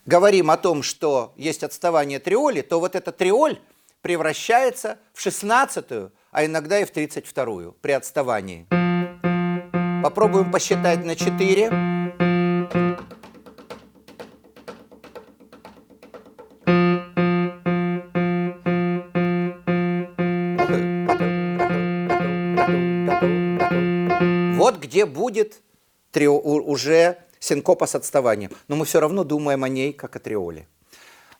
говорим о том, что есть отставание триоли, то вот эта триоль превращается в 16-ю, а иногда и в 32-ю при отставании. Попробуем посчитать на 4. Вот где будет уже синкопа с отставанием. Но мы все равно думаем о ней как о триоле.